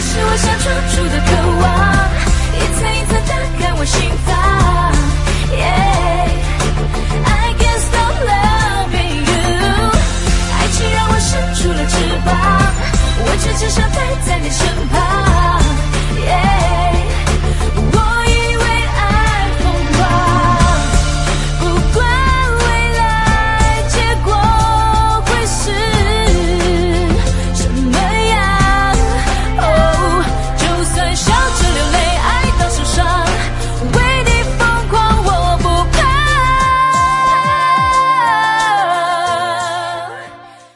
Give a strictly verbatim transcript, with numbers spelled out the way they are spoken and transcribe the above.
是我想处处的渴望，一层一层打开我心房。Yeah